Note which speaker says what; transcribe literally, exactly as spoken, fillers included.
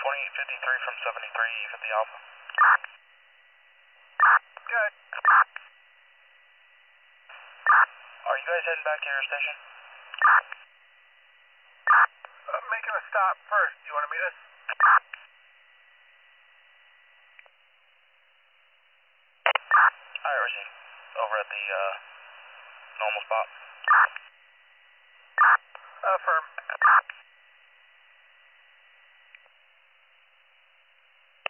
Speaker 1: twenty-eight fifty-three from seventy-three, you hit the Alpha.
Speaker 2: Good.
Speaker 1: Are you guys heading back to your station?
Speaker 2: Uh, making a stop first. Do you want to meet us?
Speaker 1: Alright, receive. Over at the, uh, normal spot.
Speaker 2: Affirm.